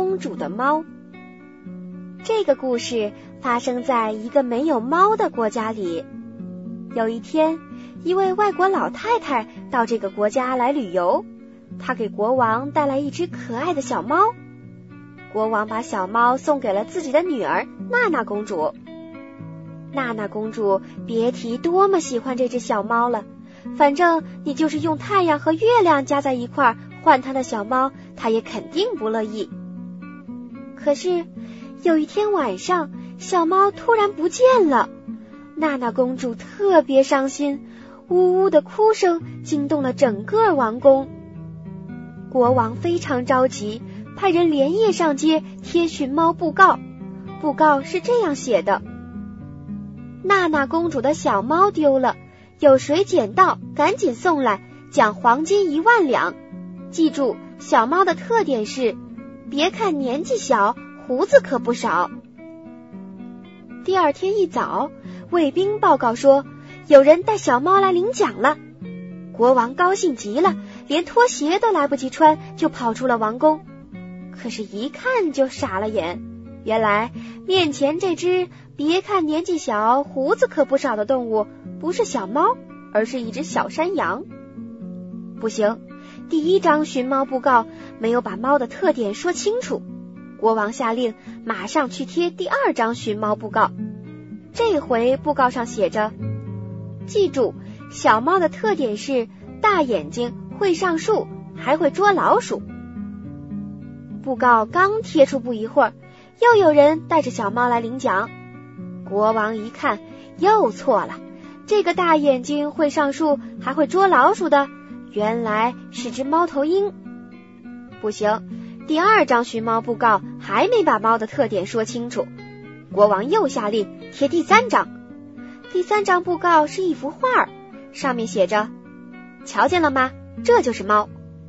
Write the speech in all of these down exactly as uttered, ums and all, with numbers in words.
公主的猫。这个故事发生在一个没有猫的国家里。有一天，一位外国老太太到这个国家来旅游，她给国王带来一只可爱的小猫。国王把小猫送给了自己的女儿娜娜公主。娜娜公主别提多么喜欢这只小猫了，反正你就是用太阳和月亮加在一块儿换她的小猫，她也肯定不乐意。可是有一天晚上，小猫突然不见了，娜娜公主特别伤心，呜呜的哭声惊动了整个王宫。国王非常着急，派人连夜上街贴寻猫布告。布告是这样写的：娜娜公主的小猫丢了，有谁捡到赶紧送来，奖黄金一万两。记住，小猫的特点是别看年纪小，胡子可不少。第二天一早，卫兵报告说有人带小猫来领奖了。国王高兴极了，连拖鞋都来不及穿，就跑出了王宫。可是一看就傻了眼，原来面前这只别看年纪小，胡子可不少的动物不是小猫，而是一只小山羊。不行，第一张寻猫布告没有把猫的特点说清楚。国王下令马上去贴第二张寻猫布告。这回布告上写着：记住，小猫的特点是大眼睛，会上树，还会捉老鼠。布告刚贴出不一会儿，又有人带着小猫来领奖。国王一看又错了，这个大眼睛，会上树，还会捉老鼠的原来是只猫头鹰。不行，第二张寻猫布告还没把猫的特点说清楚。国王又下令贴第三张。第三张布告是一幅画，上面写着：瞧见了吗？这就是猫。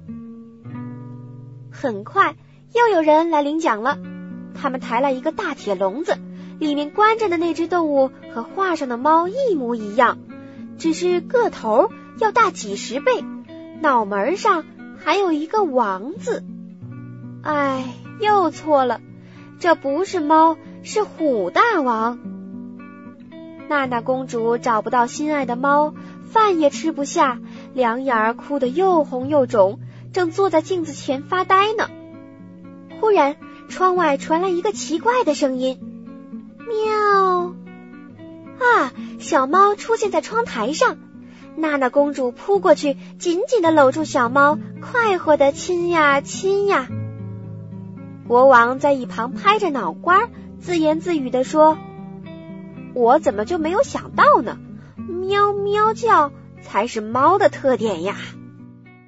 很快又有人来领奖了，他们抬来一个大铁笼子，里面关着的那只动物和画上的猫一模一样，只是个头要大几十倍，脑门上还有一个王字。哎，又错了，这不是猫，是虎大王。娜娜公主找不到心爱的猫，饭也吃不下，两眼儿哭得又红又肿，正坐在镜子前发呆呢。忽然窗外传来一个奇怪的声音，喵！啊，小猫出现在窗台上，娜娜公主扑过去，紧紧地搂住小猫，快活地亲呀亲呀。国王在一旁拍着脑瓜，自言自语地说：我怎么就没有想到呢？喵喵叫才是猫的特点呀。